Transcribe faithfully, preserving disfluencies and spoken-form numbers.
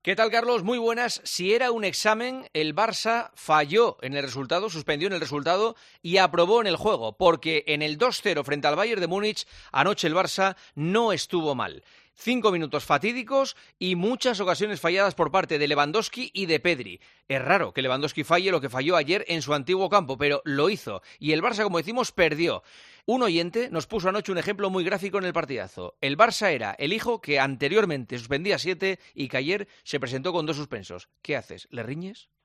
¿Qué tal, Carlos? Muy buenas. Si era un examen, el Barça falló en el resultado, suspendió en el resultado y aprobó en el juego, porque en el dos cero frente al Bayern de Múnich, anoche el Barça no estuvo mal. Cinco minutos fatídicos y muchas ocasiones falladas por parte de Lewandowski y de Pedri. Es raro que Lewandowski falle lo que falló ayer en su antiguo campo, pero lo hizo. Y el Barça, como decimos, perdió. Un oyente nos puso anoche un ejemplo muy gráfico en el partidazo. El Barça era el hijo que anteriormente suspendía siete y que ayer se presentó con dos suspensos. ¿Qué haces? ¿Le riñes?